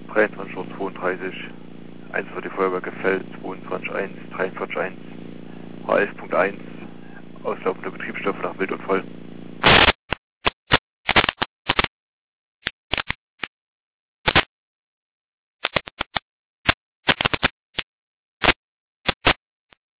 23:32 Uhr, 1 wird die Feuerwehr gefällt, 22.1, 43.1, H11.1, auslaufende Betriebsstoffe nach Wild und Voll.